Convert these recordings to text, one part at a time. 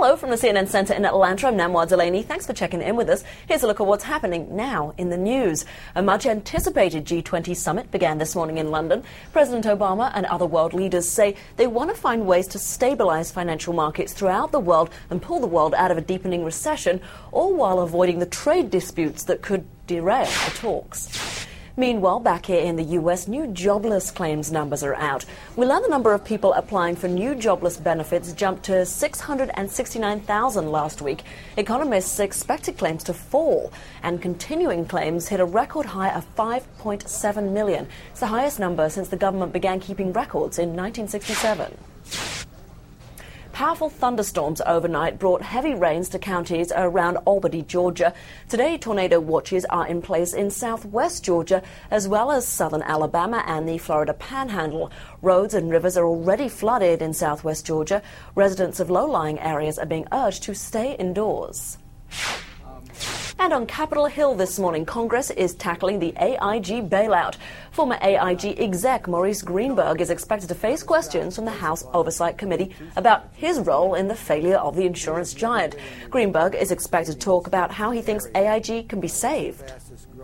Hello from the CNN Centre in Atlanta. I'm Namwa Delaney. Thanks for checking in with us. Here's a look at what's happening now in the news. A much-anticipated G20 summit began this morning in London. President Obama and other world leaders say they want to find ways to stabilise financial markets throughout the world and pull the world out of a deepening recession, all while avoiding the trade disputes that could derail the talks. Meanwhile, back here in the US, new jobless claims numbers are out. We learned the number of people applying for new jobless benefits jumped to 669,000 last week. Economists expected claims to fall, and continuing claims hit a record high of 5.7 million. It's the highest number since the government began keeping records in 1967. Powerful thunderstorms overnight brought heavy rains to counties around Albany, Georgia. Today, tornado watches are in place in southwest Georgia, as well as southern Alabama and the Florida Panhandle. Roads and rivers are already flooded in southwest Georgia. Residents of low-lying areas are being urged to stay indoors. And on Capitol Hill this morning, Congress is tackling the AIG bailout. Former AIG exec Maurice Greenberg is expected to face questions from the House Oversight Committee about his role in the failure of the insurance giant. Greenberg is expected to talk about how he thinks AIG can be saved.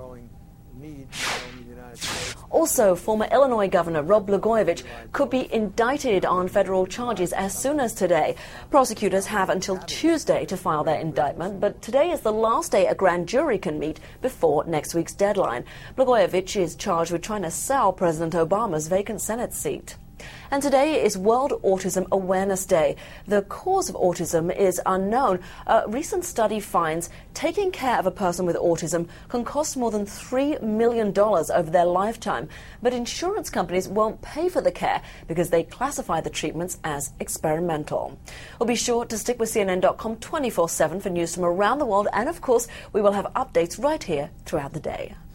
Also, former Illinois Governor Rod Blagojevich could be indicted on federal charges as soon as today. Prosecutors have until Tuesday to file their indictment, but today is the last day a grand jury can meet before next week's deadline. Blagojevich is charged with trying to sell President Obama's vacant Senate seat. And today is World Autism Awareness Day. The cause of autism is unknown. A recent study finds taking care of a person with autism can cost more than $3 million over their lifetime. But insurance companies won't pay for the care because they classify the treatments as experimental. Well, be sure to stick with CNN.com 24/7 for news from around the world. And, of course, we will have updates right here throughout the day.